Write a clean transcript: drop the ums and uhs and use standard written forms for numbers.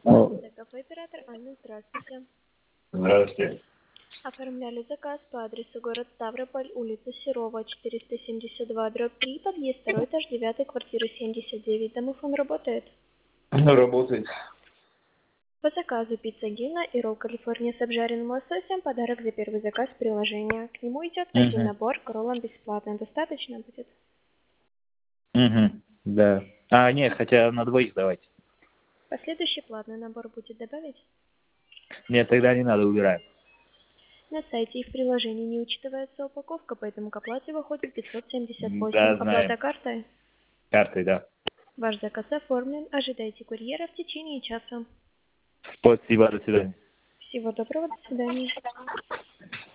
Кафе-оператор Анна, здравствуйте. Здравствуйте. Оформляли заказ по адресу город Ставрополь, улица Серова, 472/3, подъезд 2, этаж 9, квартира 79. Домофон работает? Работает. По заказу пицца Гина и ролл Калифорния с обжаренным лососем, подарок за первый заказ приложения. К нему идет один набор, к роллам бесплатно. Достаточно будет? Да. Нет, хотя на двоих давайте. Последующий платный набор будет добавить? Нет, тогда не надо, убираем. На сайте и в приложении не учитывается упаковка, поэтому к оплате выходит 578. Да, Оплата знаем. картой? Картой, да. Ваш заказ оформлен. Ожидайте курьера в течение часа. Спасибо, до свидания. Всего доброго, до свидания.